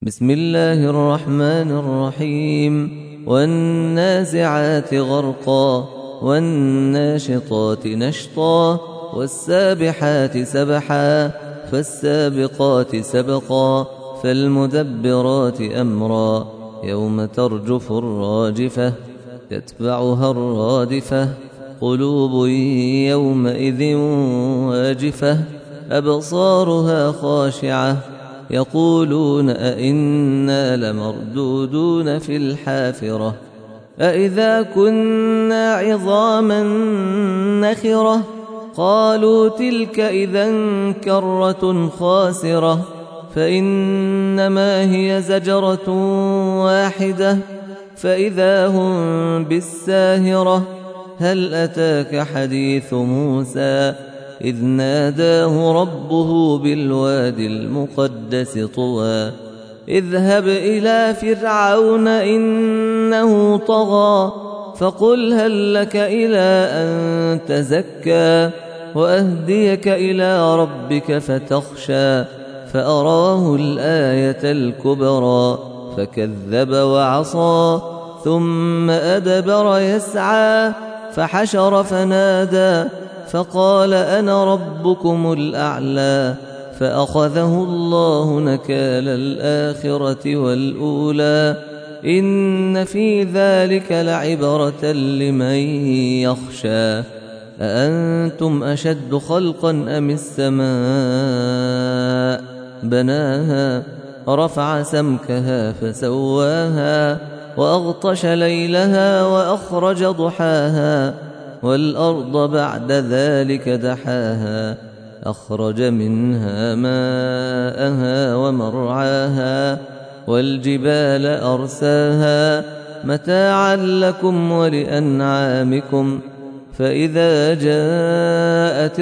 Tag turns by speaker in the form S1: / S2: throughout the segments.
S1: بسم الله الرحمن الرحيم والنازعات غرقا والناشطات نشطا والسابحات سبحا فالسابقات سبقا فالمدبرات أمرا يوم ترجف الراجفة تتبعها الرادفة قلوب يومئذ واجفة أبصارها خاشعة يقولون أئنا لمردودون في الحافرة أئذا كنا عظاما نخرة قالوا تلك إذا كرة خاسرة فإنما هي زجرة واحدة فإذا هم بالساهرة هل أتاك حديث موسى إذ ناداه ربه بالوادي المقدس طوى اذهب إلى فرعون إنه طغى فقل هل لك إلى أن تزكى وأهديك إلى ربك فتخشى فأراه الآية الكبرى فكذب وعصى ثم أدبر يسعى فحشر فنادى فقال أنا ربكم الأعلى فأخذه الله نكال الآخرة والأولى إن في ذلك لعبرة لمن يخشى أأنتم أشد خلقا أم السماء بناها رفع سمكها فسواها وأغطش ليلها وأخرج ضحاها والأرض بعد ذلك دحاها أخرج منها ماءها ومرعاها والجبال أرساها متاعا لكم ولأنعامكم فإذا جاءت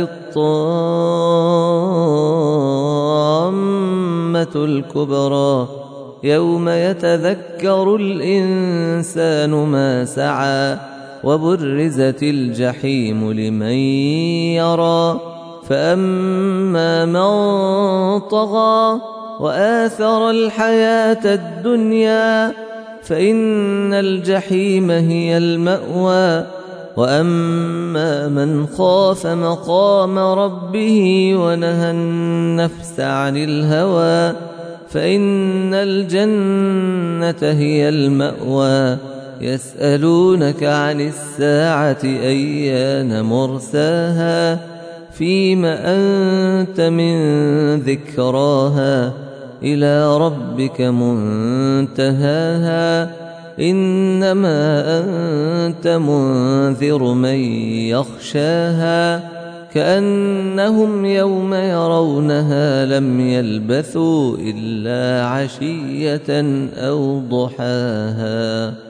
S1: الطامة الكبرى يوم يتذكر الإنسان ما سعى وبرزت الجحيم لمن يرى فأما من طغى وآثر الحياة الدنيا فإن الجحيم هي المأوى وأما من خاف مقام ربه ونهى النفس عن الهوى فإن الجنة هي المأوى يسألونك عن الساعة أيان مرساها فيم أنت من ذكراها إلى ربك منتهاها إنما أنت منذر من يخشاها كأنهم يوم يرونها لم يلبثوا إلا عشية أو ضحاها.